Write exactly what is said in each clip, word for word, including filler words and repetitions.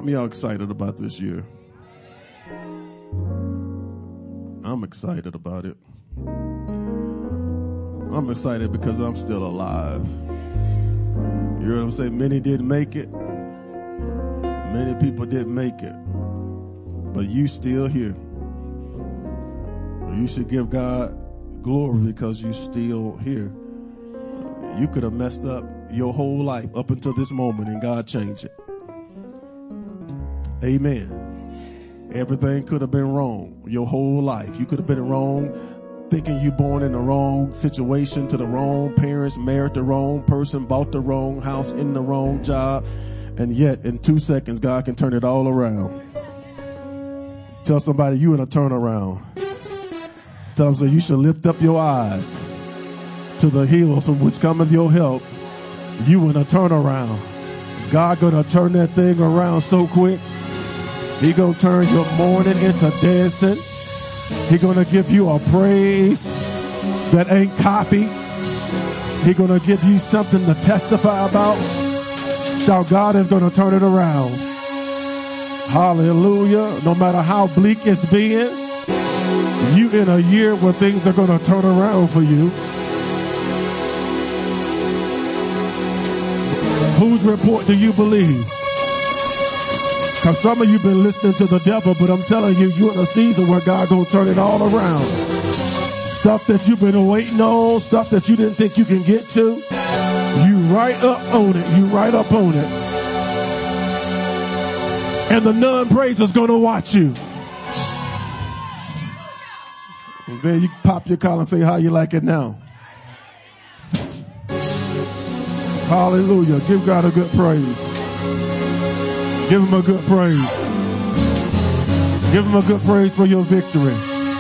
How many of y'all excited about this year? I'm excited about it. I'm excited because I'm still alive. You heard him say many didn't make it. Many people didn't make it. But you still here. You should give God glory because you still here. You could have messed up your whole life up until this moment and God changed it. Amen. Everything could have been wrong your whole life. You could have been wrong thinking you born in the wrong situation, to the wrong parents, married the wrong person, bought the wrong house, in the wrong job. And yet in two seconds, God can turn it all around. Tell somebody you in a turnaround. Tell them, so you should lift up your eyes to the hills from which cometh your help. You in a turnaround. God gonna turn that thing around so quick. He gonna turn your mourning into dancing. He gonna give you a praise that ain't copied. He gonna give you something to testify about. So God is gonna turn it around. Hallelujah. No matter how bleak it's been, you in a year where things are gonna turn around for you. Whose report do you believe? Because some of you been listening to the devil, but I'm telling you, you're in a season where God gonna turn it all around. Stuff that you've been waiting on, stuff that you didn't think you can get to, you right up on it. You right up on it. And the non-praiser's gonna watch you. And then you pop your collar and say how you like it now. Hallelujah. Give God a good praise. Give him a good praise. Give him a good praise for your victory.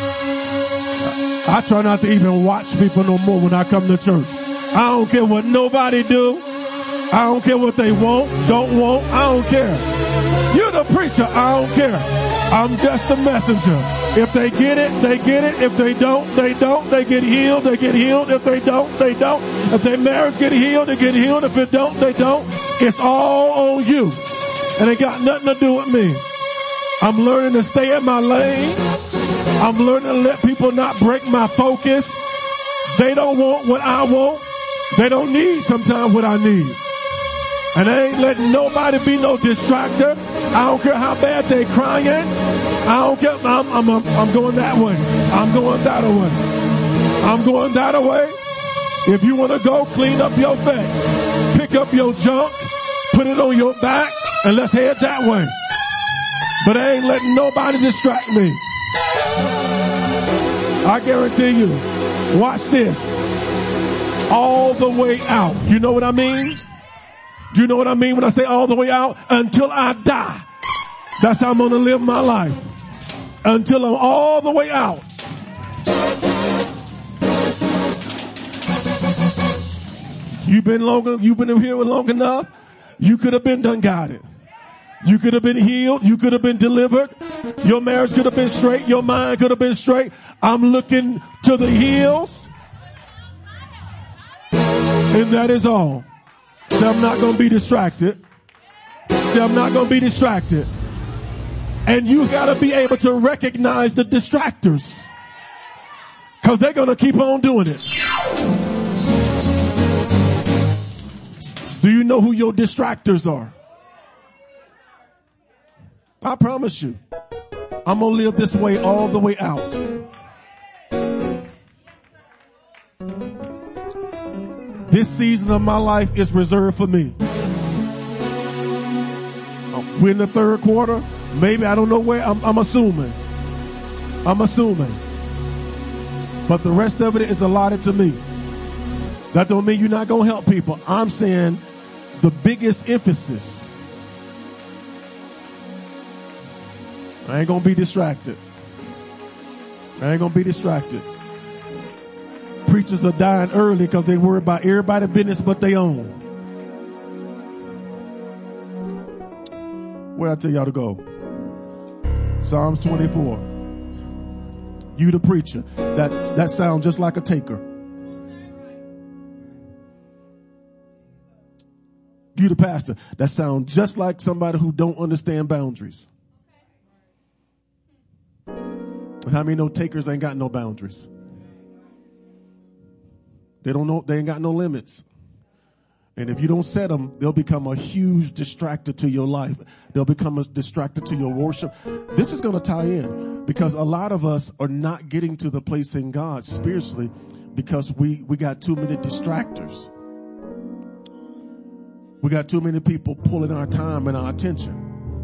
I try not to even watch people no more when I come to church. I don't care what nobody do. I don't care what they want, don't want. I don't care. You're the preacher. I don't care. I'm just a messenger. If they get it, they get it. If they don't, they don't. They get healed, they get healed. If they don't, they don't. If their marriage get healed, they get healed. If it don't, they don't. It's all on you. And it got nothing to do with me. I'm learning to stay in my lane. I'm learning to let people not break my focus. They don't want what I want. They don't need sometimes what I need. And I ain't letting nobody be no distractor. I don't care how bad they crying. I don't care. I'm, I'm, I'm, I'm going that way. I'm going that way. I'm going that way. If you want to go, clean up your face. Pick up your junk. Put it on your back. And let's head that way. But I ain't letting nobody distract me. I guarantee you. Watch this. All the way out. You know what I mean? Do you know what I mean when I say all the way out? Until I die. That's how I'm going to live my life. Until I'm all the way out. You've been long, you've been here long enough. You could have been done got it. You could have been healed. You could have been delivered. Your marriage could have been straight. Your mind could have been straight. I'm looking to the hills. And that is all. So I'm not going to be distracted. So I'm not going to be distracted. And you got to be able to recognize the distractors. Because they're going to keep on doing it. Do you know who your distractors are? I promise you, I'm going to live this way all the way out. This season of my life is reserved for me. We're in the third quarter. Maybe, I don't know where. I'm, I'm assuming. I'm assuming. But the rest of it is allotted to me. That don't mean you're not going to help people. I'm saying the biggest emphasis. I ain't going to be distracted. I ain't going to be distracted. Preachers are dying early because they worry about everybody's business but their own. Where I tell y'all to go? Psalms twenty-four. You the preacher. That, that sounds just like a taker. You the pastor. That sounds just like somebody who don't understand boundaries. And how many know takers ain't got no boundaries? They don't know, they ain't got no limits. And if you don't set them, they'll become a huge distractor to your life. They'll become a distractor to your worship. This is going to tie in because a lot of us are not getting to the place in God spiritually because we, we got too many distractors. We got too many people pulling our time and our attention.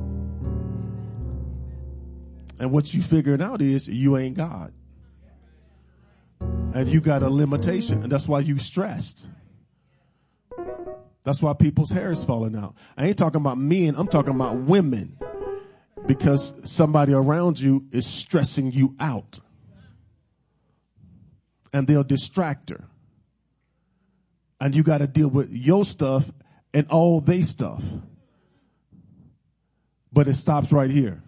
And what you figuring out is you ain't God. And you got a limitation, and that's why you stressed. That's why people's hair is falling out. I ain't talking about men, I'm talking about women. Because somebody around you is stressing you out. And they'll distract her. And you got to deal with your stuff and all they stuff. But it stops right here.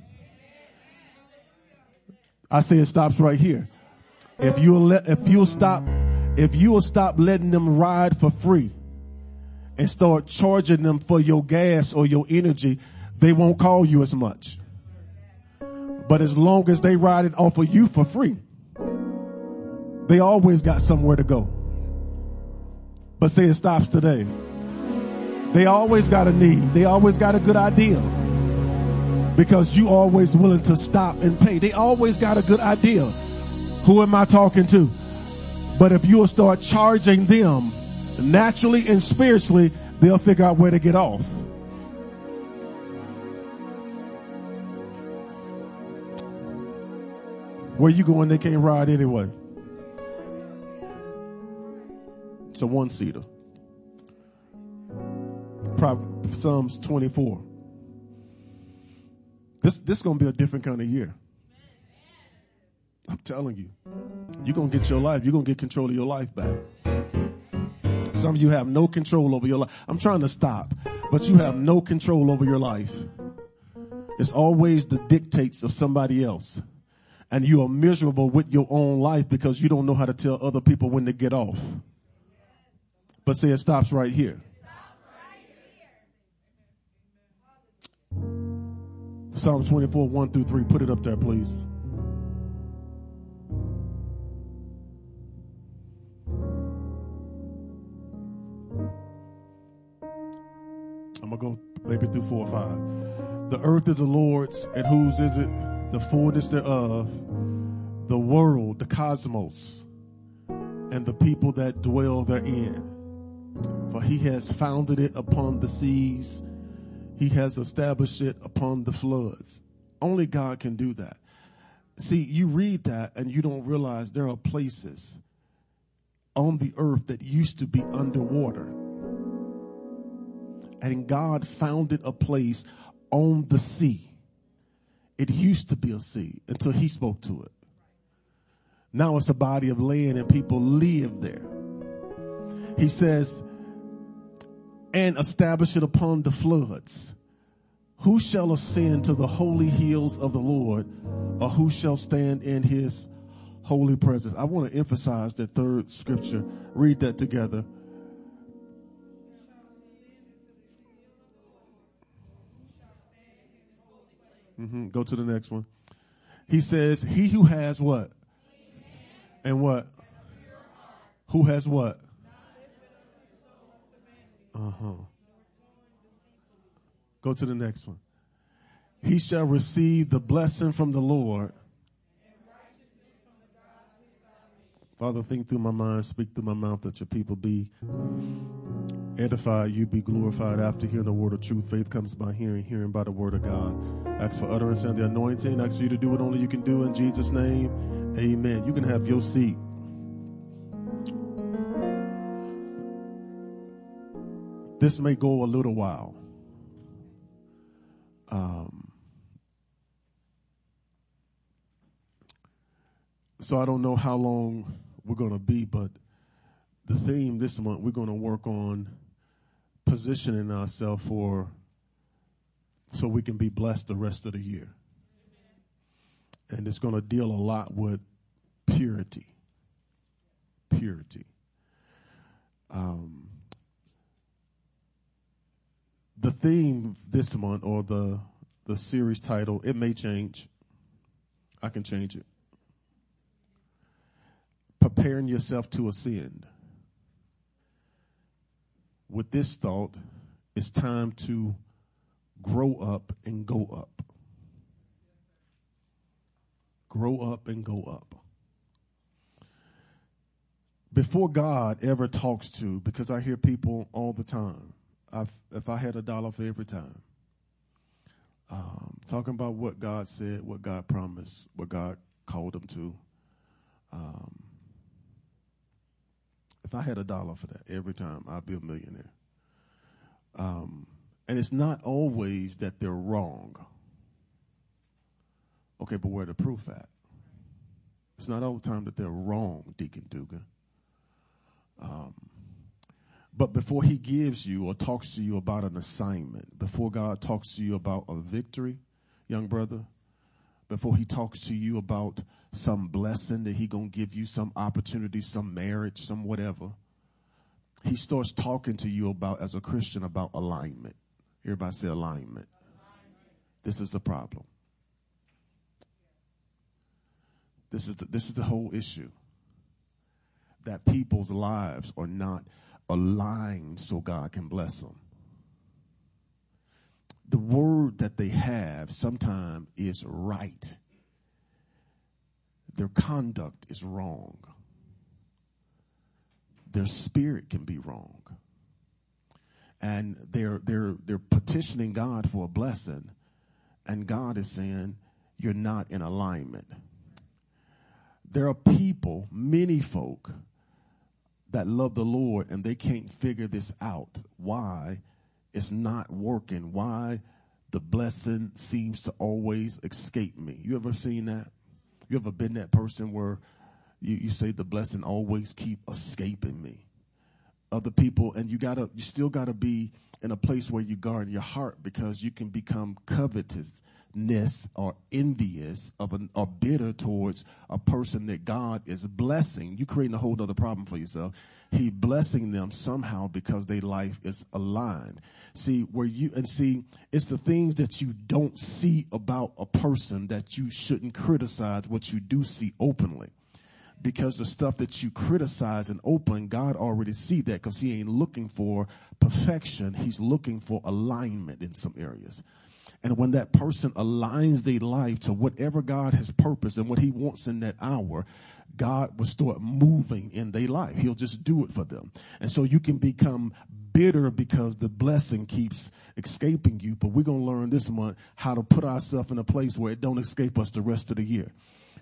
I say it stops right here. If you'll let, if you'll stop, if you'll stop letting them ride for free and start charging them for your gas or your energy, they won't call you as much. But as long as they ride it off of you for free, they always got somewhere to go. But say it stops today. They always got a need. They always got a good idea. Because you always willing to stop and pay. They always got a good idea. Who am I talking to? But if you'll start charging them naturally and spiritually, they'll figure out where to get off. Where you going? They can't ride anyway. It's a one-seater. Probably Psalms twenty-four. This this is going to be a different kind of year. I'm telling you. You're going to get your life. You're going to get control of your life back. Some of you have no control over your life. I'm trying to stop, but you have no control over your life. It's always the dictates of somebody else. And you are miserable with your own life because you don't know how to tell other people when to get off. But say it stops right here. Psalm twenty-four, one through three. Put it up there, please. I'm going to go maybe through four or five. The earth is the Lord's, and whose is it? The fullness thereof, the world, the cosmos, and the people that dwell therein. For he has founded it upon the seas. He has established it upon the floods. Only God can do that. See, you read that and you don't realize there are places on the earth that used to be underwater. And God founded a place on the sea. It used to be a sea until he spoke to it. Now it's a body of land and people live there. He says, and establish it upon the floods. Who shall ascend to the holy hills of the Lord, or who shall stand in his holy presence? I want to emphasize that third scripture. Read that together. Mm-hmm. Go to the next one. He says, he who has what? And what? Who has what? Uh-huh. Go to the next one. He shall receive the blessing from the Lord. Father, think through my mind, speak through my mouth, that your people be edified, you be glorified after hearing the word of truth. Faith comes by hearing, hearing by the word of God. Ask for utterance and the anointing. Ask for you to do what only you can do in Jesus' name. Amen. You can have your seat. This may go a little while. Um, so I don't know how long we're going to be, but the theme this month, we're going to work on positioning ourselves for, so we can be blessed the rest of the year. And it's going to deal a lot with purity. Purity. Um, theme this month, or the the series title, it may change. I can change it. Preparing yourself to ascend. With this thought, it's time to grow up and go up. Grow up and go up. Before God ever talks to, because I hear people all the time, I've, if I had a dollar for every time, um, talking about what God said, what God promised, what God called them to. Um, if I had a dollar for that every time, I'd be a millionaire. Um, and it's not always that they're wrong. Okay, but where the proof at? It's not all the time that they're wrong, Deacon Dugan. Um, but before he gives you or talks to you about an assignment, before God talks to you about a victory, young brother, before he talks to you about some blessing that he gonna give you, some opportunity, some marriage, some whatever, he starts talking to you about, as a Christian, about alignment. Everybody say alignment. alignment. This is the problem. This is the, this is the whole issue. That people's lives are not aligned so God can bless them. The word that they have sometimes is right. Their conduct is wrong. Their spirit can be wrong. And they're they're they're petitioning God for a blessing, and God is saying, you're not in alignment. There are people, many folk, that love the Lord and they can't figure this out. Why it's not working. Why the blessing seems to always escape me. You ever seen that? You ever been that person where you, you say the blessing always keep escaping me? Other people, and you gotta, you still gotta be in a place where you guard your heart, because you can become covetous. Or envious of an, or bitter towards a person that God is blessing. You creating a whole other problem for yourself. He blessing them somehow because their life is aligned. See, where you, and see, it's the things that you don't see about a person that you shouldn't criticize what you do see openly. Because the stuff that you criticize and open, God already see that, because he ain't looking for perfection. He's looking for alignment in some areas. And when that person aligns their life to whatever God has purposed and what he wants in that hour, God will start moving in their life. He'll just do it for them. And so you can become bitter because the blessing keeps escaping you. But we're going to learn this month how to put ourselves in a place where it don't escape us the rest of the year.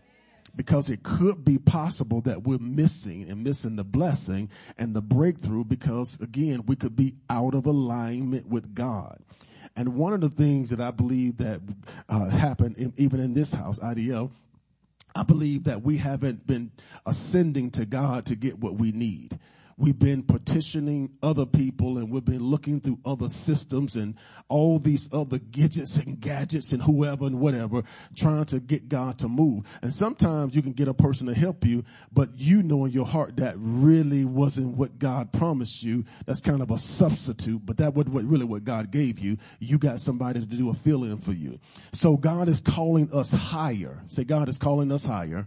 Because it could be possible that we're missing and missing the blessing and the breakthrough, because, again, we could be out of alignment with God. And one of the things that I believe that uh, happened in, even in this house, I D L, I believe that we haven't been ascending to God to get what we need. We've been petitioning other people, and we've been looking through other systems and all these other gadgets and gadgets and whoever and whatever, trying to get God to move. And sometimes you can get a person to help you, but you know in your heart that really wasn't what God promised you. That's kind of a substitute, but that wasn't what, really what God gave you. You got somebody to do a fill-in for you. So God is calling us higher. Say, God is calling us higher.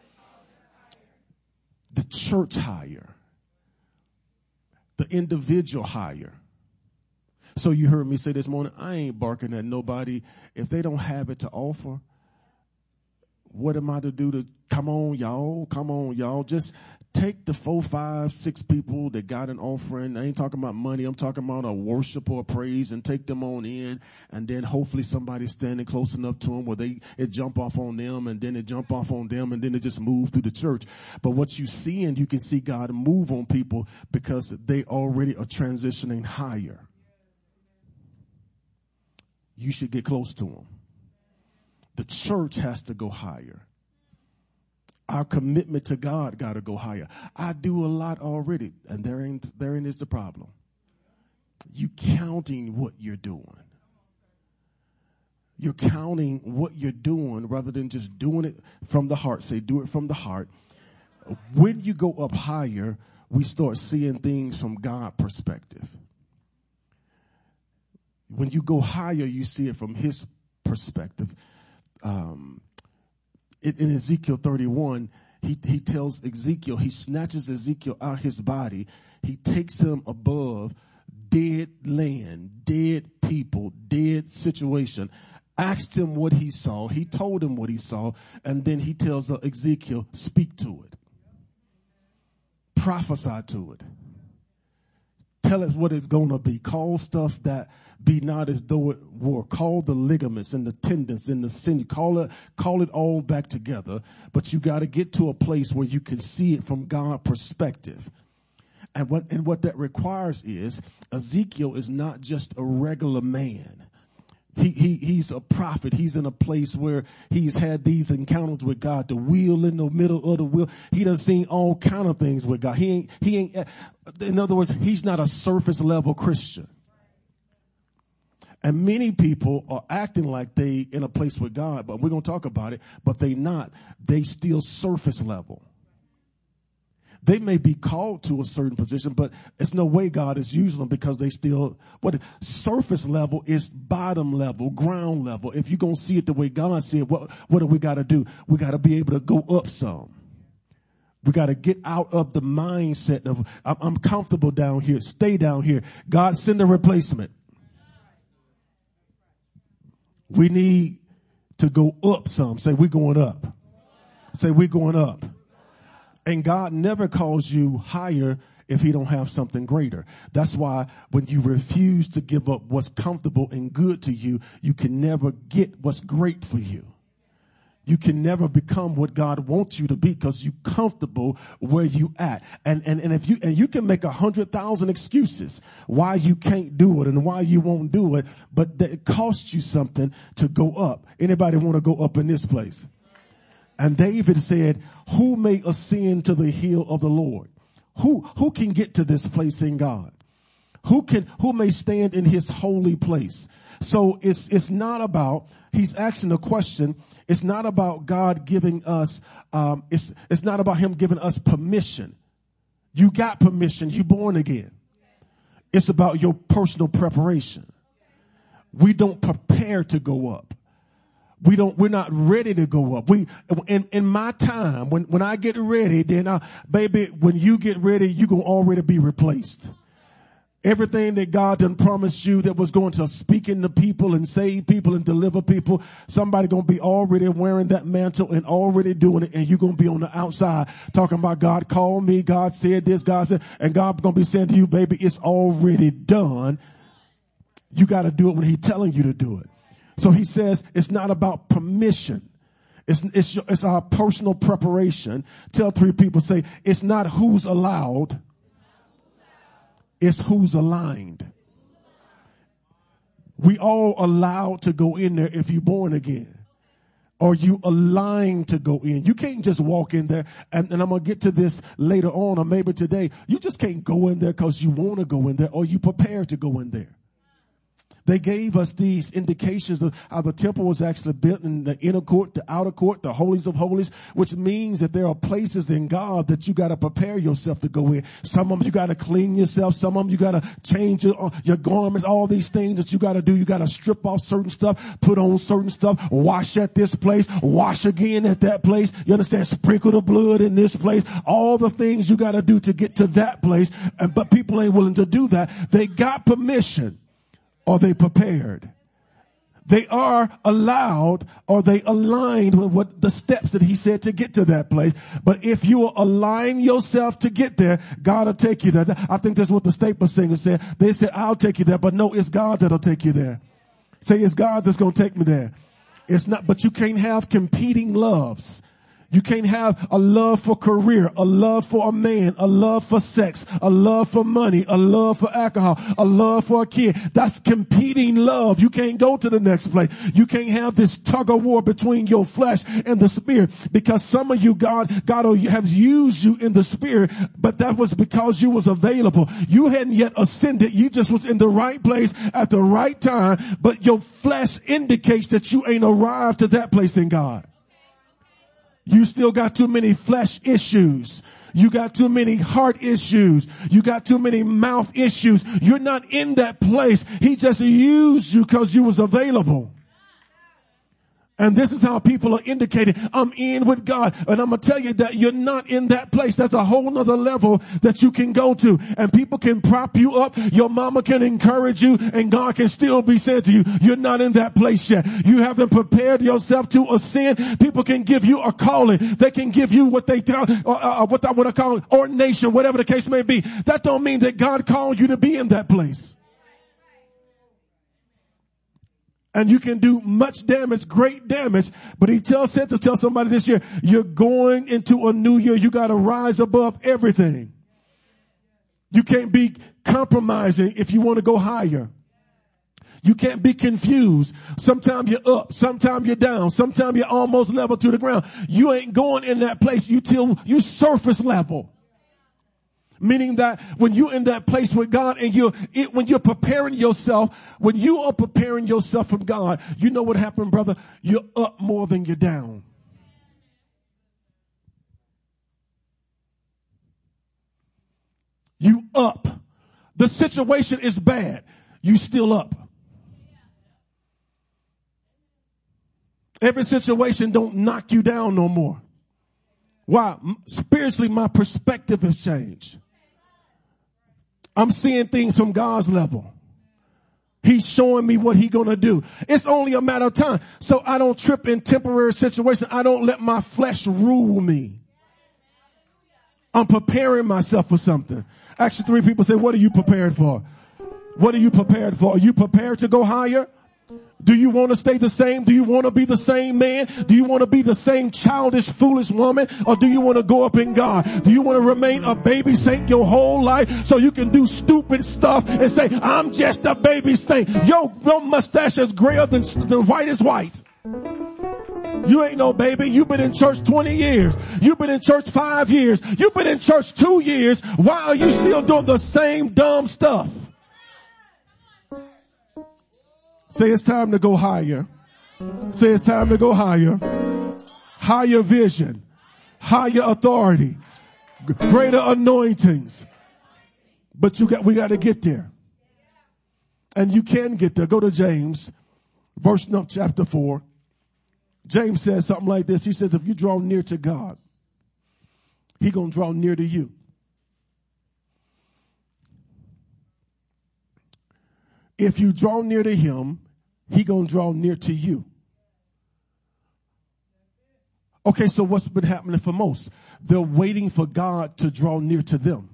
The church higher. The individual higher. So you heard me say this morning, I ain't barking at nobody. If they don't have it to offer, what am I to do to, come on, y'all, come on, y'all. Just take the four, five, six people that got an offering. I ain't talking about money. I'm talking about a worship or a praise, and take them on in. And then hopefully somebody's standing close enough to them where they, it jump off on them, and then it jump off on them, and then it just move through the church. But what you see, and you can see God move on people because they already are transitioning higher. You should get close to them. The church has to go higher. Our commitment to God got to go higher. I do a lot already, and therein, therein is the problem. You counting what you're doing. You're counting what you're doing rather than just doing it from the heart. Say, do it from the heart. When you go up higher, we start seeing things from God's perspective. when you go higher, you see it from his perspective. Um, in, in Ezekiel thirty-one, he, he tells Ezekiel, he snatches Ezekiel out his body. He takes him above dead land, dead people, dead situation. Asked him what he saw. He told him what he saw. And then he tells Ezekiel, speak to it. Prophesy to it. Tell it what it's going to be. Call stuff that be not as though it were. Call the ligaments and the tendons and the sinew. Call it, call it all back together. But you got to get to a place where you can see it from God's perspective. And what, and what that requires is Ezekiel is not just a regular man. He, he, he's a prophet. He's in a place where he's had these encounters with God, the wheel in the middle of the wheel. He done seen all kind of things with God. He ain't, he ain't, in other words, he's not a surface level Christian. And many people are acting like they in a place with God, but we're going to talk about it, but they not. They still surface level. They may be called to a certain position, but it's no way God is using them because they still, what surface level is bottom level, ground level. If you're going to see it the way God see it, what, what do we got to do? We got to be able to go up some. We got to get out of the mindset of, I'm, I'm comfortable down here. Stay down here. God, send a replacement. We need to go up some. Say, we're going up. Say, we're going up. And God never calls you higher if he don't have something greater. That's why when you refuse to give up what's comfortable and good to you, you can never get what's great for you. You can never become what God wants you to be because you're comfortable where you at. And, and, and if you, and you can make a hundred thousand excuses why you can't do it and why you won't do it, but it costs you something to go up. Anybody want to go up in this place? And David said, who may ascend to the hill of the Lord? Who, who can get to this place in God? Who can, who may stand in his holy place? So it's, it's not about, he's asking a question. It's not about God giving us, um, it's, it's not about him giving us permission. You got permission. You born again. It's about your personal preparation. We don't prepare to go up. We don't, we're not ready to go up. We, in, in my time, when, when I get ready, then I, baby, when you get ready, you're going to already be replaced. Everything that God done promised you that was going to speak into people and save people and deliver people, somebody going to be already wearing that mantle and already doing it. And you're going to be on the outside talking about God called me. God said this, God said, and God going to be saying to you, baby, it's already done. You got to do it when he's telling you to do it. So he says it's not about permission. It's, it's, your, it's our personal preparation. Tell three people, say, it's not who's allowed. It's who's aligned. We all allowed to go in there if you're born again. Or you aligned to go in. You can't just walk in there. And, and I'm going to get to this later on or maybe today. You just can't go in there because you want to go in there or you prepare to go in there. They gave us these indications of how the temple was actually built in the inner court, the outer court, the holies of holies, which means that there are places in God that you got to prepare yourself to go in. Some of them you got to clean yourself. Some of them you got to change your, your garments, all these things that you got to do. You got to strip off certain stuff, put on certain stuff, wash at this place, wash again at that place. You understand? Sprinkle the blood in this place. All the things you got to do to get to that place. And, but people ain't willing to do that. They got permission. Are they prepared? They are allowed or they aligned with what the steps that he said to get to that place. But if you will align yourself to get there, God will take you there. I think that's what the Staples singer said. They said, I'll take you there. But no, it's God that'll take you there. Say, it's God that's going to take me there. It's not, but you can't have competing loves. You can't have a love for career, a love for a man, a love for sex, a love for money, a love for alcohol, a love for a kid. That's competing love. You can't go to the next place. You can't have this tug of war between your flesh and the spirit because some of you, God, God has used you in the spirit, but that was because you was available. You hadn't yet ascended. You just was in the right place at the right time, but your flesh indicates that you ain't arrived to that place in God. You still got too many flesh issues. You got too many heart issues. You got too many mouth issues. You're not in that place. He just used you because you was available. And this is how people are indicating, I'm in with God. And I'm going to tell you that you're not in that place. That's a whole nother level that you can go to. And people can prop you up. Your mama can encourage you. And God can still be saying to you, you're not in that place yet. You haven't prepared yourself to ascend. People can give you a calling. They can give you what they, uh, uh, what I want to call ordination, whatever the case may be. That don't mean that God called you to be in that place. And you can do much damage, great damage. But he tells, said to tell somebody this year, you're going into a new year. You got to rise above everything. You can't be compromising if you want to go higher. You can't be confused. Sometimes you're up. Sometimes you're down. Sometimes you're almost level to the ground. You ain't going in that place. You till you surface level. Meaning that when you're in that place with God and you're, it, when you're preparing yourself, when you are preparing yourself from God, you know what happened, brother? You're up more than you're down. You up. The situation is bad. You still up. Every situation don't knock you down no more. Why? Spiritually, my perspective has changed. I'm seeing things from God's level. He's showing me what he's going to do. It's only a matter of time. So I don't trip in temporary situations. I don't let my flesh rule me. I'm preparing myself for something. Actually, three people say, what are you prepared for? What are you prepared for? Are you prepared to go higher? Do you want to stay the same? Do you want to be the same man? Do you want to be the same childish, foolish woman? Or do you want to go up in God? Do you want to remain a baby saint your whole life so you can do stupid stuff and say, I'm just a baby saint? Yo, your mustache is grayer than the white is white. You ain't no baby. You've been in church twenty years. You've been in church five years. You've been in church two years. Why are you still doing the same dumb stuff? Say it's time to go higher. Say it's time to go higher. Higher vision. Higher authority. Greater anointings. But you got, we got to get there. And you can get there. Go to James, verse number chapter four. James says something like this. He says, if you draw near to God, he gonna draw near to you. If you draw near to him, he gonna draw near to you. Okay, so what's been happening for most? They're waiting for God to draw near to them.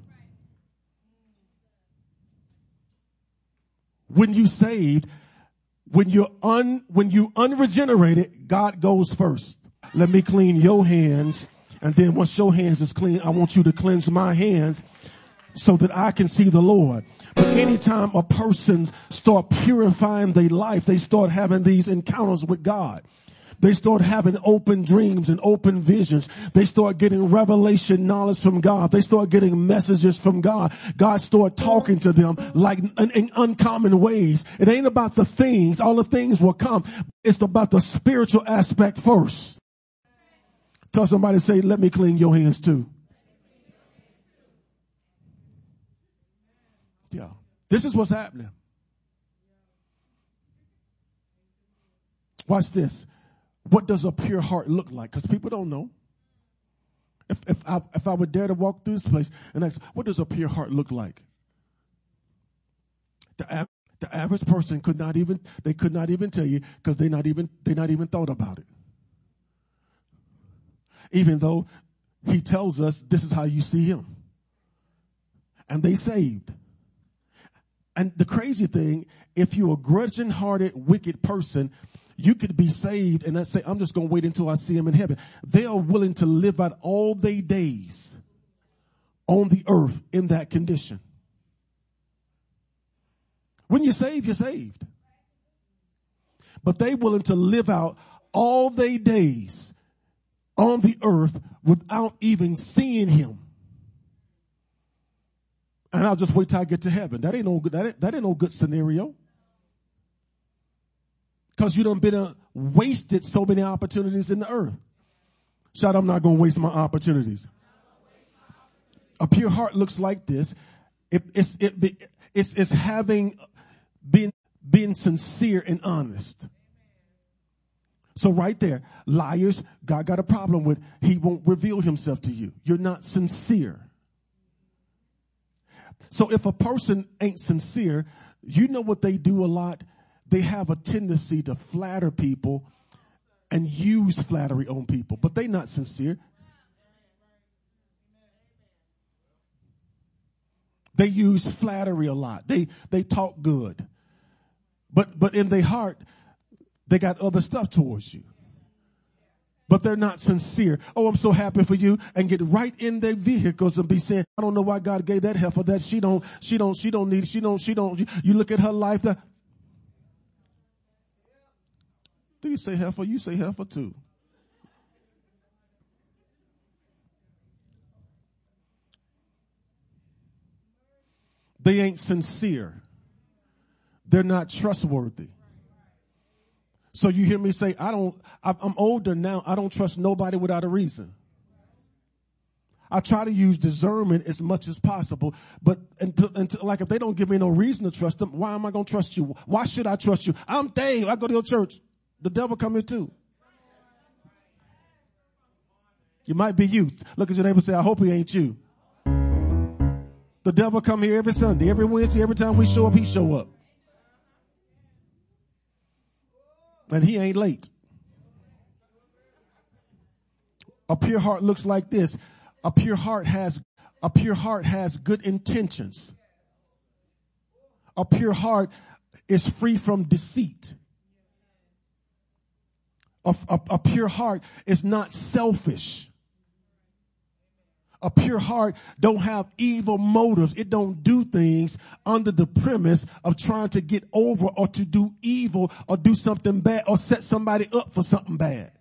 When you saved, when you're un, when you unregenerated, God goes first. Let me clean your hands. And then once your hands is clean, I want you to cleanse my hands so that I can see the Lord. But anytime a person start purifying their life, they start having these encounters with God. They start having open dreams and open visions. They start getting revelation knowledge from God. They start getting messages from God. God start talking to them like in, in uncommon ways. It ain't about the things. All the things will come. It's about the spiritual aspect first. Tell somebody, say, let me clean your hands too. Yeah. This is what's happening. Watch this. What does a pure heart look like? Because people don't know. If, if I, if I would dare to walk through this place and ask, what does a pure heart look like? The, av- the average person could not even, they could not even tell you because they not even, they not even thought about it. Even though he tells us this is how you see him. And they saved. And the crazy thing, if you're a grudging-hearted, wicked person, you could be saved and say, I'm just going to wait until I see him in heaven. They are willing to live out all their days on the earth in that condition. When you're saved, you're saved. But they willing to live out all their days on the earth without even seeing him. And I'll just wait till I get to heaven. That ain't no good. That ain't, that ain't no good scenario. Because you done been uh, wasted so many opportunities in the earth. Shout, I'm not going to waste my opportunities. A pure heart looks like this. It, it's, it, it's, it's having, being, being sincere and honest. So right there, liars, God got a problem with. He won't reveal himself to you. You're not sincere. So if a person ain't sincere, you know what they do a lot? They have a tendency to flatter people and use flattery on people, but they're not sincere. They use flattery a lot. They, they talk good, but, but in their heart, they got other stuff towards you, but they're not sincere. Oh, I'm so happy for you, and get right in their vehicles and be saying, I don't know why God gave that heifer that. She don't, she don't, she don't need, she don't, she don't, you, you look at her life. That, do you say heifer? You say heifer too. They ain't sincere. They're not trustworthy. So you hear me say, I don't, I'm older now. I don't trust nobody without a reason. I try to use discernment as much as possible, but until, until, like if they don't give me no reason to trust them, why am I going to trust you? Why should I trust you? I'm Dave. I go to your church. The devil come here too. You might be youth. Look at your neighbor and say, I hope he ain't you. The devil come here every Sunday, every Wednesday, every time we show up, he show up. And he ain't late. A pure heart looks like this. A pure heart has, a pure heart has good intentions. A pure heart is free from deceit. A, a, a pure heart is not selfish. A pure heart don't have evil motives. It don't do things under the premise of trying to get over or to do evil or do something bad or set somebody up for something bad.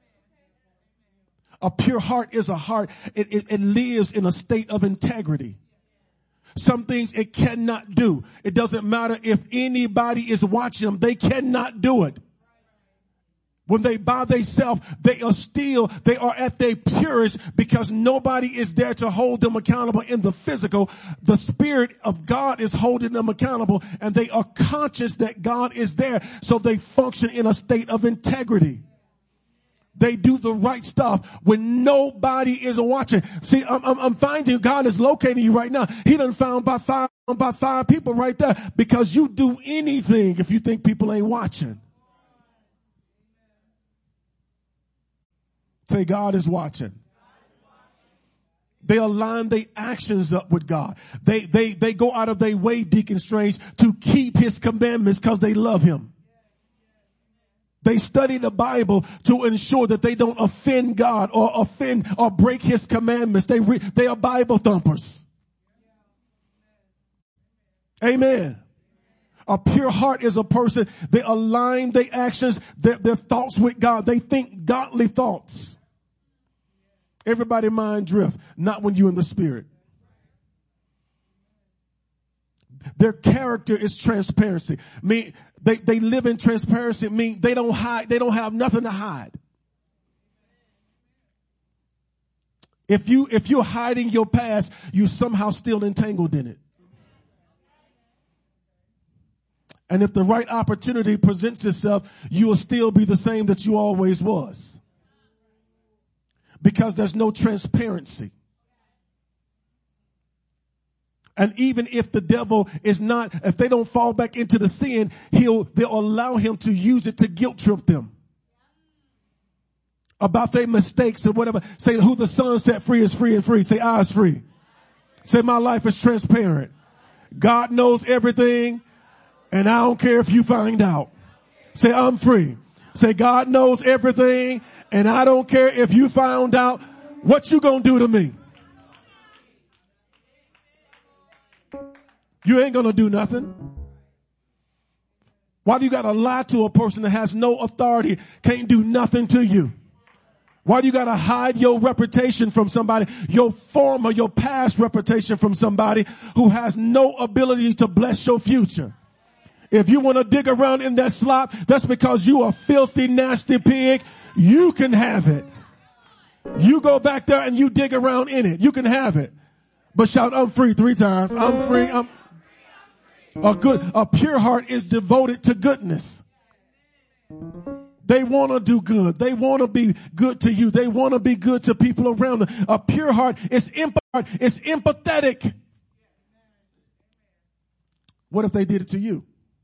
A pure heart is a heart. It, it, it lives in a state of integrity. Some things it cannot do. It doesn't matter if anybody is watching them. They cannot do it. When they by themselves, they are still, they are at their purest because nobody is there to hold them accountable in the physical. The Spirit of God is holding them accountable, and they are conscious that God is there. So they function in a state of integrity. They do the right stuff when nobody is watching. See, I'm, I'm, I'm finding God is locating you right now. He done found by five, by five people right there because you do anything if you think people ain't watching. Say, God is watching. They align their actions up with God. They, they, they go out of their way, Deacon Strange, to keep his commandments because they love him. They study the Bible to ensure that they don't offend God or offend or break his commandments. They, re, they are Bible thumpers. Amen. A pure heart is a person, they align their actions, their, their thoughts with God. They think godly thoughts. Everybody mind drift, not when you're in the Spirit. Their character is transparency. I mean, they, they live in transparency. I mean, they don't hide. They don't have nothing to hide. If you, if you're hiding your past, you're somehow still entangled in it. And if the right opportunity presents itself, you will still be the same that you always was. Because there's no transparency. And even if the devil is not, if they don't fall back into the sin, he'll, they'll allow him to use it to guilt trip them about their mistakes or whatever. Say, who the Son set free is free and free. Say, I is free. Say, my life is transparent. God knows everything, and I don't care if you find out. Say, I'm free. Say, God knows everything, and I don't care if you found out. What you gonna do to me? You ain't gonna do nothing. Why do you gotta lie to a person that has no authority, can't do nothing to you? Why do you gotta hide your reputation from somebody, your former, your past reputation from somebody who has no ability to bless your future? If you want to dig around in that slop, that's because you a filthy, nasty pig. You can have it. You go back there and you dig around in it. You can have it. But shout, I'm free three times. I'm free. I'm a good, a pure heart is devoted to goodness. They want to do good. They want to be good to you. They want to be good to people around them. A pure heart is empath- is empathetic. What if they did it to you?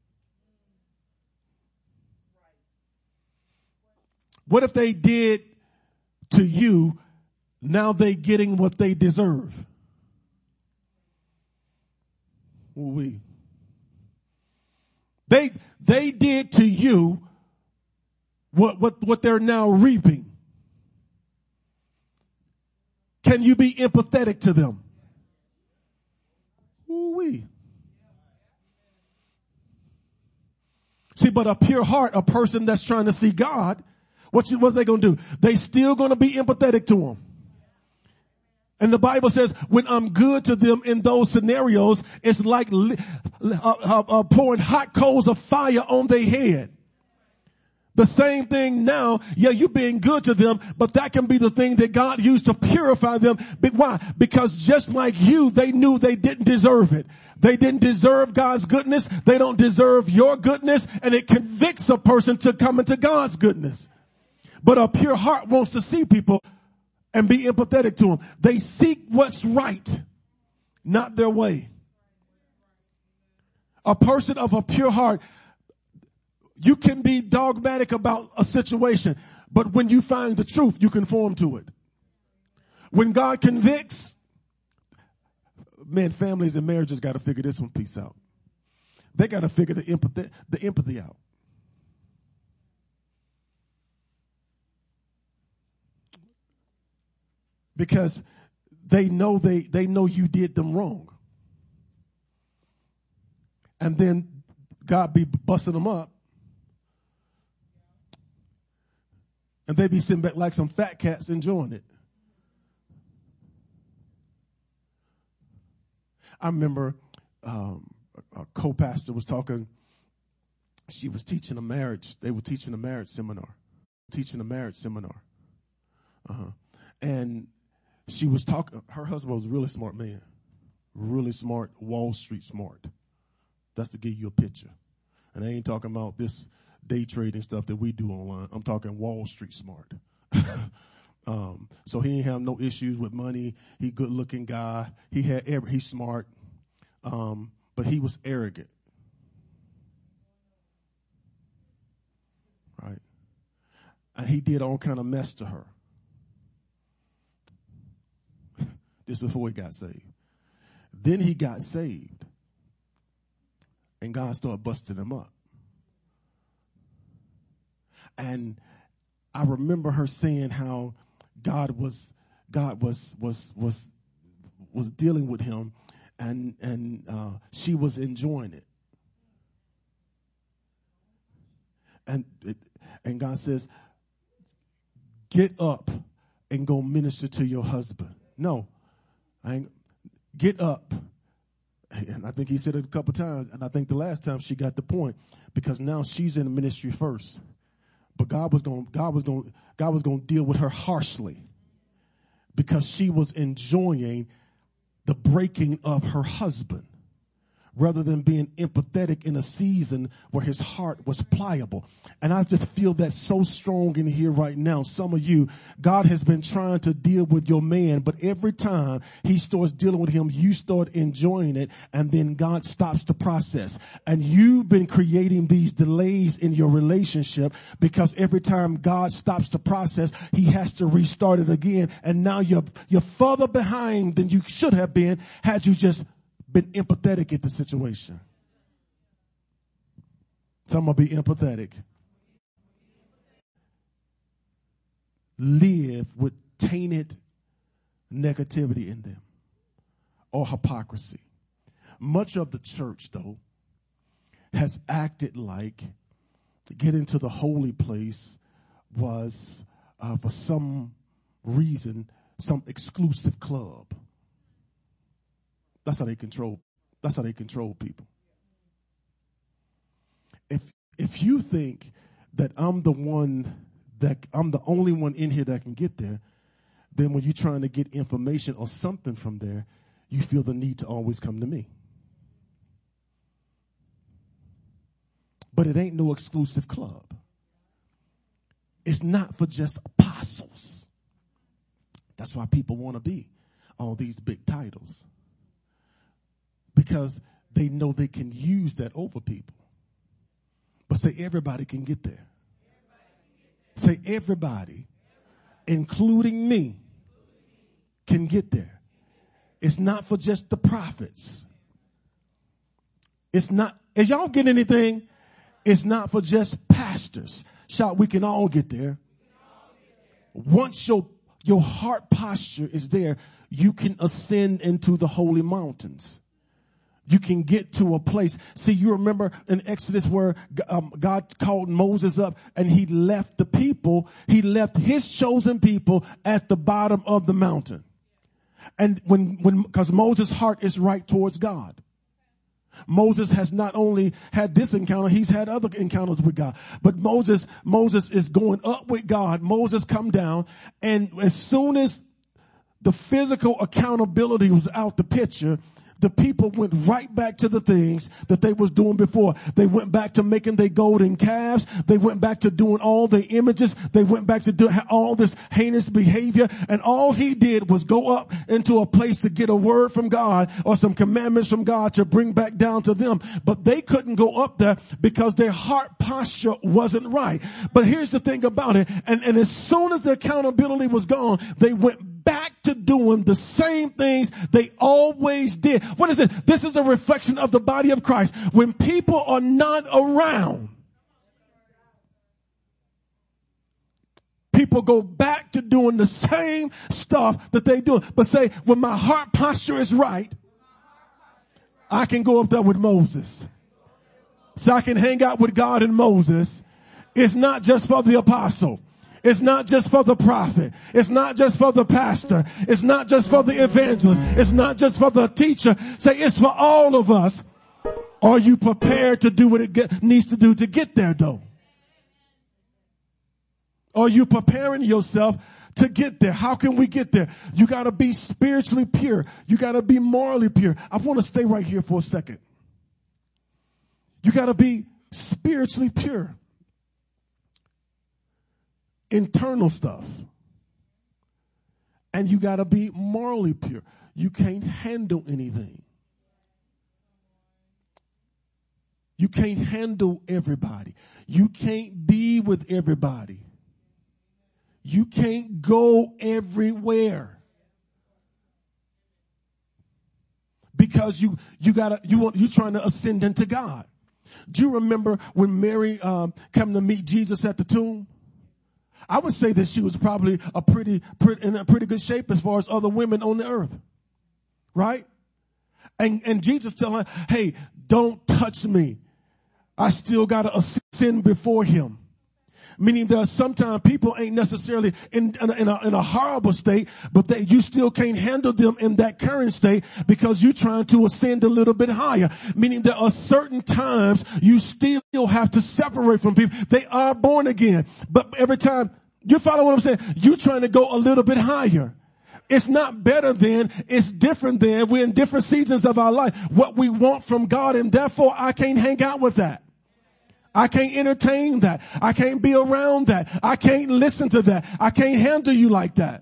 What if they did to you, now they getting what they deserve? We. They, they did to you what, what, what they're now reaping. Can you be empathetic to them? Ooh-wee. See, but a pure heart, a person that's trying to see God, what, you, what are they going to do? They still going to be empathetic to him. And the Bible says, when I'm good to them in those scenarios, it's like li- uh, uh, uh, pouring hot coals of fire on their head. The same thing now, yeah, you're being good to them, but that can be the thing that God used to purify them. But why? Because just like you, they knew they didn't deserve it. They didn't deserve God's goodness. They don't deserve your goodness, and it convicts a person to come into God's goodness. But a pure heart wants to see people and be empathetic to them. They seek what's right, not their way. A person of a pure heart, you can be dogmatic about a situation, but when you find the truth, you conform to it. When God convicts, man, families and marriages got to figure this one piece out. They got to figure the empathy, the empathy out. Because they know they, they know you did them wrong. And then God be busting them up. And they be sitting back like some fat cats enjoying it. I remember um, a, a co-pastor was talking. She was teaching a marriage. They were teaching a marriage seminar. Teaching a marriage seminar. Uh-huh. And she was talking. Her husband was a really smart man. Really smart, Wall Street smart. That's to give you a picture. And I ain't talking about this day trading stuff that we do online. I'm talking Wall Street smart. um, so he ain't have no issues with money. He good looking guy. He had every, he's smart. Um, but he was arrogant. Right. And he did all kind of mess to her. This before he got saved. Then he got saved. And God started busting him up. And I remember her saying how God was, God was, was, was, was dealing with him, and, and, uh, she was enjoying it. And, it, and God says, get up and go minister to your husband. No, I ain't, get up. And I think he said it a couple times. And I think the last time she got the point, because now she's in the ministry first. But God was going, God was going, God was going to deal with her harshly because she was enjoying the breaking of her husband rather than being empathetic in a season where his heart was pliable. And I just feel that so strong in here right now. Some of you, God has been trying to deal with your man, but every time he starts dealing with him, you start enjoying it, and then God stops the process. And you've been creating these delays in your relationship because every time God stops the process, he has to restart it again. And now you're, you're further behind than you should have been had you just been empathetic at the situation. So I'm going to be empathetic. Live with tainted negativity in them or hypocrisy. Much of the church, though, has acted like getting to the holy place was, uh, for some reason, some exclusive club. That's how they control. That's how they control people. If if you think that I'm the one that I'm the only one in here that can get there, then when you're trying to get information or something from there, you feel the need to always come to me. But it ain't no exclusive club. It's not for just apostles. That's why people want to be all these big titles. Because they know they can use that over people. But say everybody can get there. Say everybody, including me, can get there. It's not for just the prophets. It's not, if y'all get anything, it's not for just pastors. Shout, we can all get there. Once your, your heart posture is there, you can ascend into the holy mountains. You can get to a place. See, you remember in Exodus where um, God called Moses up and he left the people. He left his chosen people at the bottom of the mountain. And when, when, cause Moses' heart is right towards God. Moses has not only had this encounter, he's had other encounters with God. But Moses, Moses is going up with God. Moses come down, and as soon as the physical accountability was out the picture, the people went right back to the things that they was doing before. They went back to making their golden calves. They went back to doing all the images. They went back to do all this heinous behavior. And all he did was go up into a place to get a word from God or some commandments from God to bring back down to them. But they couldn't go up there because their heart posture wasn't right. But here's the thing about it. And, and as soon as the accountability was gone, they went back to doing the same things they always did. What is it? This is a reflection of the body of Christ. When people are not around, people go back to doing the same stuff that they do. But say, when my heart posture is right, I can go up there with Moses. So I can hang out with God and Moses. It's not just for the apostle. It's not just for the prophet. It's not just for the pastor. It's not just for the evangelist. It's not just for the teacher. Say, it's for all of us. Are you prepared to do what it get, needs to do to get there, though? Are you preparing yourself to get there? How can we get there? You got to be spiritually pure. You got to be morally pure. I want to stay right here for a second. You got to be spiritually pure. Internal stuff. And you got to be morally pure. You can't handle anything. You can't handle everybody. You can't be with everybody. You can't go everywhere. Because you, you gotta, you want, you're trying to ascend into God. Do you remember when Mary, um, came to meet Jesus at the tomb? I would say that she was probably a pretty, pretty, in a pretty good shape as far as other women on the earth. Right? And, and Jesus telling her, hey, don't touch me. I still got to ascend before him. Meaning there are sometimes people ain't necessarily in, in, a, in, a, in a horrible state, but that you still can't handle them in that current state because you're trying to ascend a little bit higher. Meaning there are certain times you still have to separate from people. They are born again. But every time, you follow what I'm saying? You're trying to go a little bit higher. It's not better than, it's different than. We're in different seasons of our life. What we want from God, and therefore I can't hang out with that. I can't entertain that. I can't be around that. I can't listen to that. I can't handle you like that.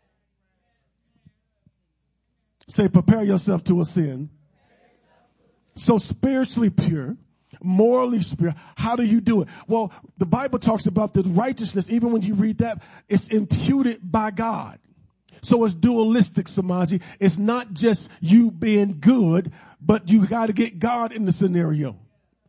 Say, prepare yourself to ascend. So spiritually pure, morally pure. How do you do it? Well, the Bible talks about the righteousness. Even when you read that, it's imputed by God. So it's dualistic, Samaji. It's not just you being good, but you got to get God in the scenario.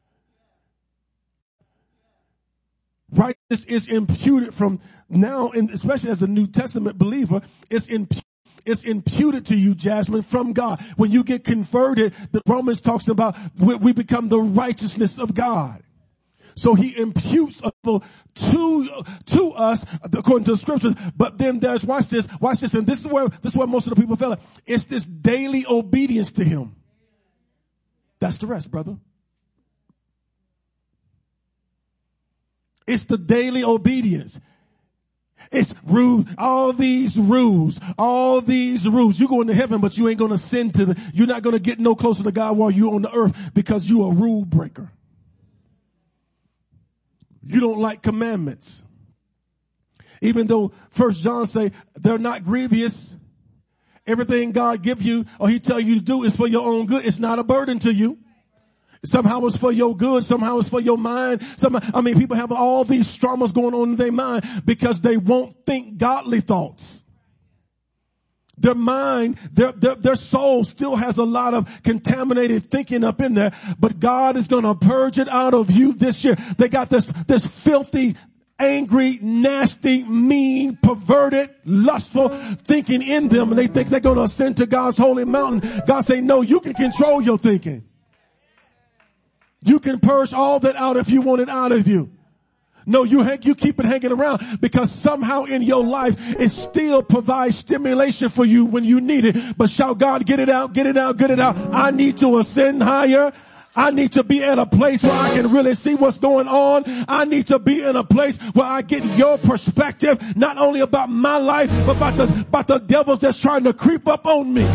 Righteousness is imputed from now, and especially as a New Testament believer, it's imputed. It's imputed to you, Jasmine, from God. When you get converted, the Romans talks about we become the righteousness of God. So he imputes to, to us according to the scriptures. But then there's, watch this, watch this. And this is where, this is where most of the people feel it. It's this daily obedience to him. That's the rest, brother. It's the daily obedience. It's rules, all these rules, all these rules. You're going to heaven, but you ain't going to sin to the, you're not going to get no closer to God while you're on the earth because you're a rule breaker. You don't like commandments. Even though First John say they're not grievous. Everything God give you or he tell you to do is for your own good. It's not a burden to you. Somehow it's for your good. Somehow it's for your mind. Somehow, I mean, people have all these traumas going on in their mind because they won't think godly thoughts. Their mind, their, their, their soul still has a lot of contaminated thinking up in there, but God is going to purge it out of you this year. They got this, this filthy, angry, nasty, mean, perverted, lustful thinking in them, and they think they're going to ascend to God's holy mountain. God say, no, you can control your thinking. You can purge all that out if you want it out of you. No, you hang, you keep it hanging around because somehow in your life it still provides stimulation for you when you need it. But shall God get it out, get it out, get it out. I need to ascend higher. I need to be at a place where I can really see what's going on. I need to be in a place where I get your perspective, not only about my life, but about the, about the devils that's trying to creep up on me.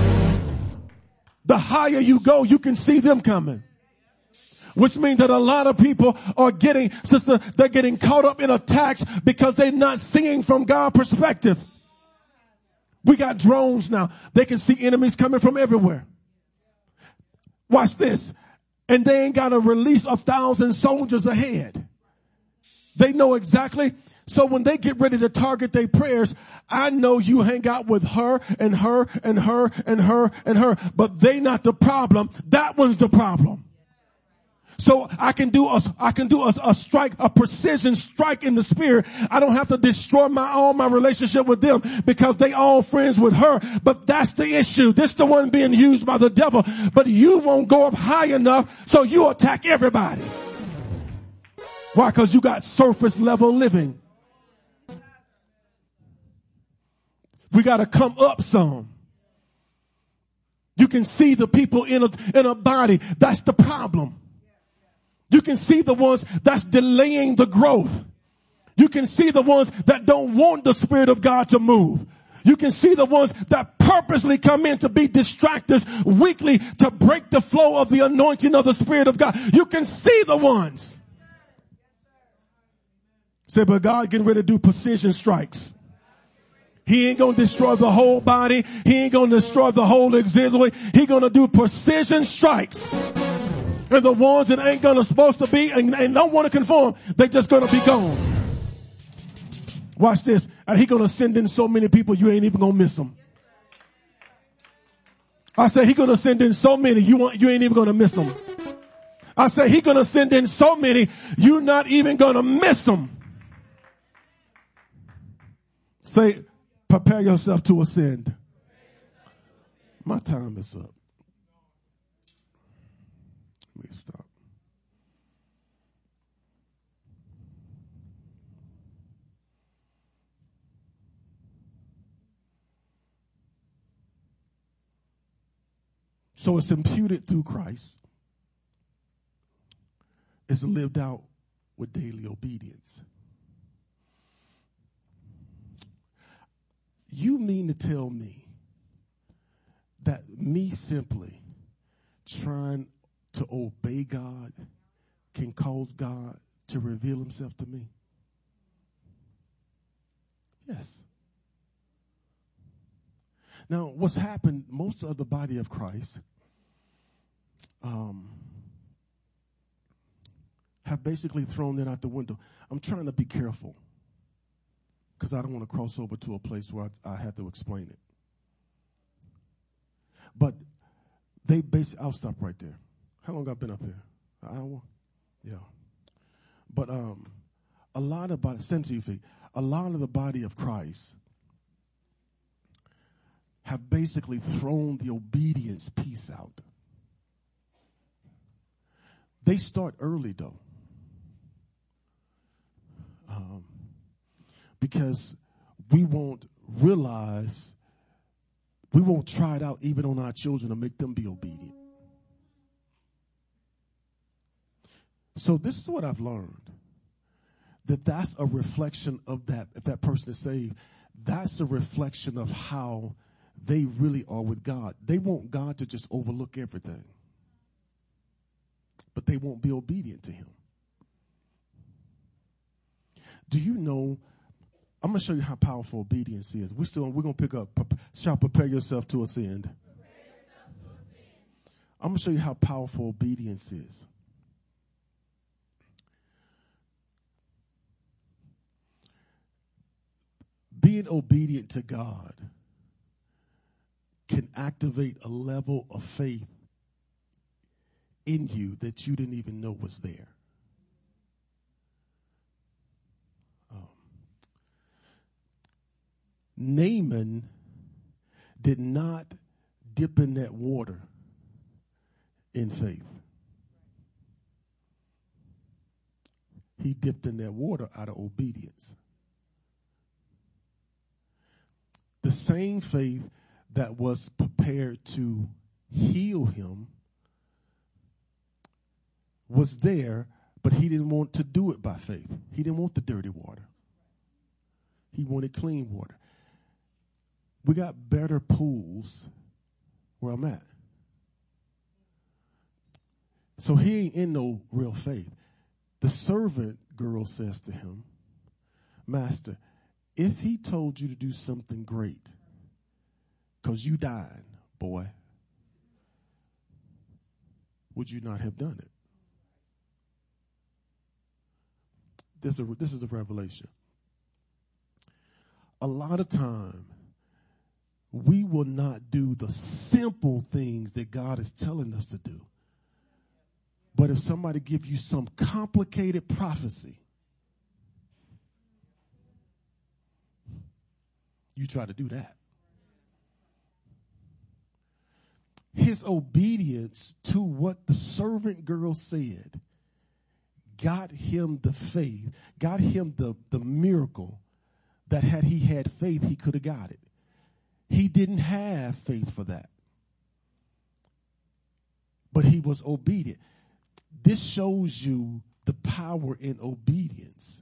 The higher you go, you can see them coming. Which means that a lot of people are getting, sister, they're getting caught up in attacks because they're not seeing from God's perspective. We got drones now. They can see enemies coming from everywhere. Watch this. And they ain't got to release a thousand soldiers ahead. They know exactly. So when they get ready to target their prayers, I know you hang out with her and her and her and her and her, but they not the problem. That one's the problem. So I can do a, I can do a, a strike, a precision strike in the spirit. I don't have to destroy my, all my relationship with them because they all friends with her. But that's the issue. This is the one being used by the devil. But you won't go up high enough, so you attack everybody. Why? Because you got surface level living. We got to come up some. You can see the people in a, in a body. That's the problem. You can see the ones that's delaying the growth. You can see the ones that don't want the Spirit of God to move. You can see the ones that purposely come in to be distractors weekly to break the flow of the anointing of the Spirit of God. You can see the ones. Say, but God getting ready to do precision strikes. He ain't going to destroy the whole body. He ain't going to destroy the whole auxiliary. He going to do precision strikes. And the ones that ain't gonna supposed to be and, and don't want to conform, they just gonna be gone. Watch this. And he gonna send in so many people you ain't even gonna miss them. I say he gonna send in so many you want you ain't even gonna miss them. I say he gonna send in so many you're not even gonna miss them. Say, prepare yourself to ascend. My time is up. Let me stop. So it's imputed through Christ. It's lived out with daily obedience. You mean to tell me that me simply trying to obey God can cause God to reveal himself to me? Yes. Now, what's happened, most of the body of Christ um, have basically thrown it out the window. I'm trying to be careful because I don't want to cross over to a place where I, I have to explain it. But they basically, I'll stop right there. How long I've been up here? An hour? Yeah. But um, a lot of body, stand to your feet. A lot of the body of Christ have basically thrown the obedience piece out. They start early though, um, because we won't realize, we won't try it out even on our children to make them be obedient. So this is what I've learned. that that's a reflection of that. If that person is saved, that's a reflection of how they really are with God. They want God to just overlook everything, but they won't be obedient to him. Do you know, I'm going to show you how powerful obedience is. We still, we're going to pick up, shall prepare yourself to ascend. I'm going to show you how powerful obedience is. Being obedient to God can activate a level of faith in you that you didn't even know was there. Um, Naaman did not dip in that water in faith. He dipped in that water out of obedience. The same faith that was prepared to heal him was there, but he didn't want to do it by faith. He didn't want the dirty water. He wanted clean water. We got better pools where I'm at. So he ain't in no real faith. The servant girl says to him, Master, if he told you to do something great, because you died, boy, would you not have done it? This is a, this is a revelation. A lot of time, we will not do the simple things that God is telling us to do. But if somebody gives you some complicated prophecy, you try to do that. His obedience to what the servant girl said got him the faith, got him the, the miracle that had he had faith, he could have got it. He didn't have faith for that. But he was obedient. This shows you the power in obedience.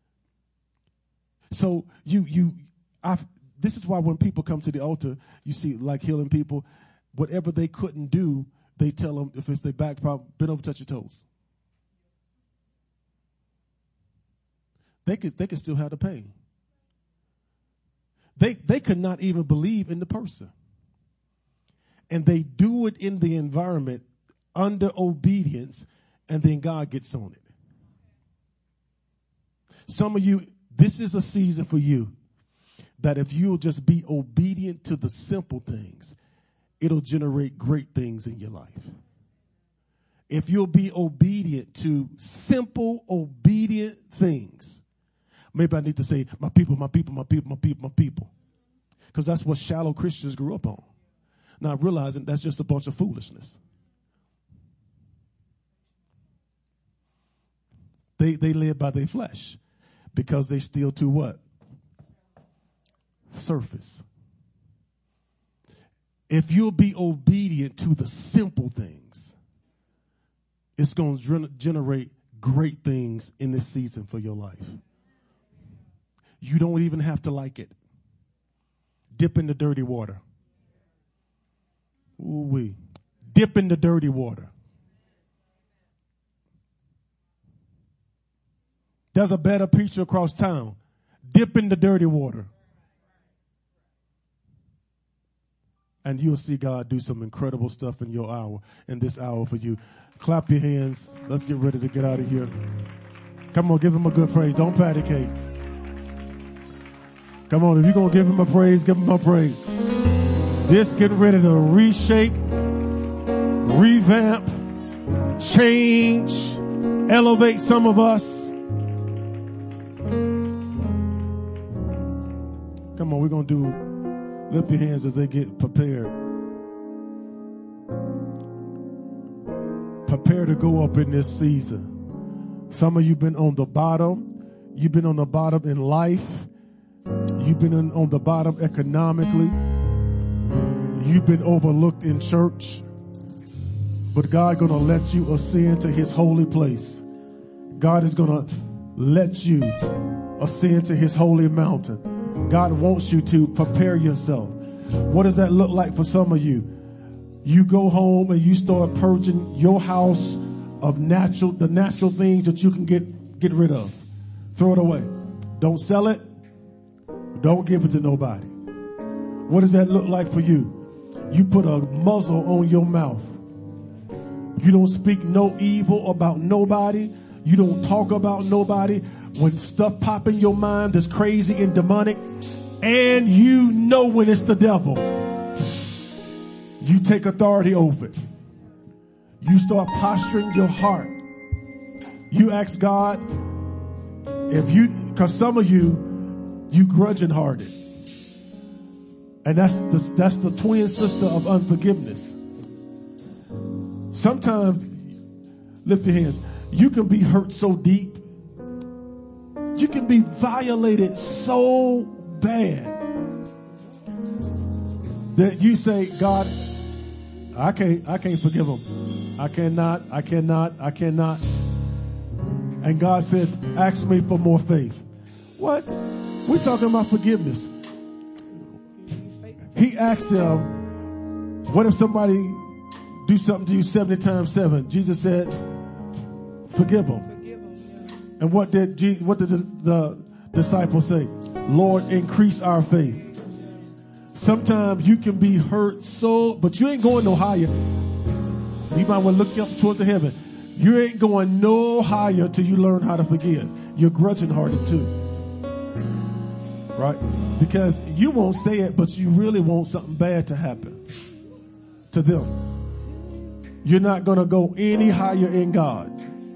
So you, you, I've, this is why when people come to the altar, you see like healing people, whatever they couldn't do, they tell them if it's their back problem, bend over, touch your toes. They could, they could still have the pain. They, they could not even believe in the person. And they do it in the environment under obedience, and then God gets on it. Some of you, this is a season for you that if you'll just be obedient to the simple things, it'll generate great things in your life. If you'll be obedient to simple, obedient things. Maybe I need to say, my people, my people, my people, my people, my people. Because that's what shallow Christians grew up on. Now realizing that's just a bunch of foolishness. They they live by their flesh because they still to what? Surface. If you'll be obedient to the simple things, it's going to generate great things in this season for your life. You don't even have to like it. Dip in the dirty water. Ooh-wee. Dip in the dirty water. There's a better preacher across town. Dip in the dirty water. And you'll see God do some incredible stuff in your hour, in this hour for you. Clap your hands. Let's get ready to get out of here. Come on, give him a good praise. Don't patty cake. Come on, if you're going to give him a praise, give him a praise. This getting ready to reshape, revamp, change, elevate some of us. Come on, we're going to do, lift your hands as they get prepared. Prepare to go up in this season. Some of you been on the bottom. You've been on the bottom in life. You've been in, on the bottom economically. You've been overlooked in church. But God gonna let you ascend to his holy place. God is gonna let you ascend to his holy mountain. God wants you to prepare yourself. What does that look like for some of you? You go home and you start purging your house of natural, the natural things that you can get, get rid of. Throw it away. Don't sell it. Don't give it to nobody. What does that look like for you? You put a muzzle on your mouth. You don't speak no evil about nobody. You don't talk about nobody. When stuff pop in your mind that's crazy and demonic, and you know when it's the devil, you take authority over it. You start posturing your heart. You ask God, if you, because some of you, you grudging hearted. And that's the, that's the twin sister of unforgiveness. Sometimes, lift your hands, you can be hurt so deep. You can be violated so bad that you say, God, I can't, I can't forgive them. I cannot, I cannot, I cannot. And God says, ask me for more faith. What? We're talking about forgiveness. He asked them, what if somebody do something to you seventy times seven? Jesus said, forgive them. And what did Jesus, what did the, the disciples say? Lord, increase our faith. Sometimes you can be hurt so, but you ain't going no higher. You might want to look up toward the heaven. You ain't going no higher till you learn how to forgive. You're grudging hearted too. Right? Because you won't say it, but you really want something bad to happen to them. You're not going to go any higher in God.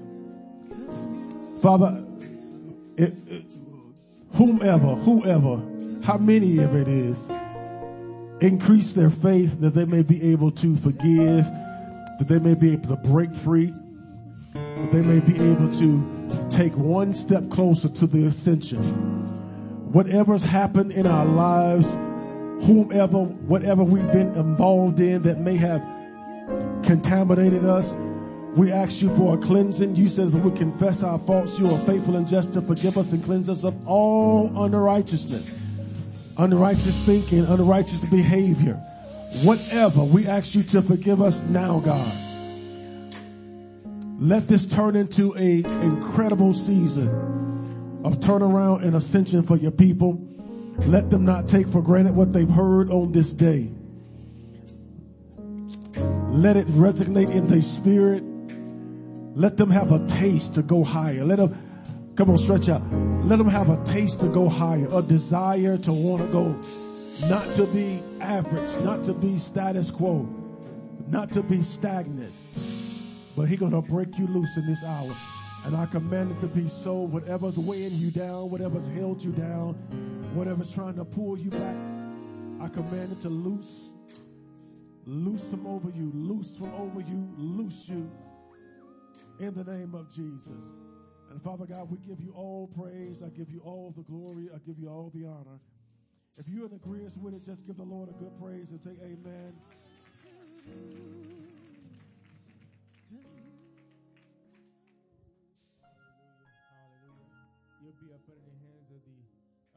Father, it, it, whomever, whoever, how many of it is, increase their faith that they may be able to forgive, that they may be able to break free, that they may be able to take one step closer to the ascension. Whatever's happened in our lives, whomever, whatever we've been involved in that may have contaminated us, we ask you for a cleansing. You said if we confess our faults, you are faithful and just to forgive us and cleanse us of all unrighteousness, unrighteous thinking, unrighteous behavior. Whatever, we ask you to forgive us now, God. Let this turn into a incredible season of turnaround and ascension for your people. Let them not take for granted what they've heard on this day. Let it resonate in their spirit. Let them have a taste to go higher. Let them, come on, stretch out. Let them have a taste to go higher, a desire to want to go, not to be average, not to be status quo, not to be stagnant. But He's going to break you loose in this hour. And I command it to be so. Whatever's weighing you down, whatever's held you down, whatever's trying to pull you back, I command it to loose. Loose from over you. Loose from over you. Loose you. In the name of Jesus. And Father God, we give you all praise. I give you all the glory. I give you all the honor. If you're in agreement with it, just give the Lord a good praise and say amen. You'll be up in the hands of the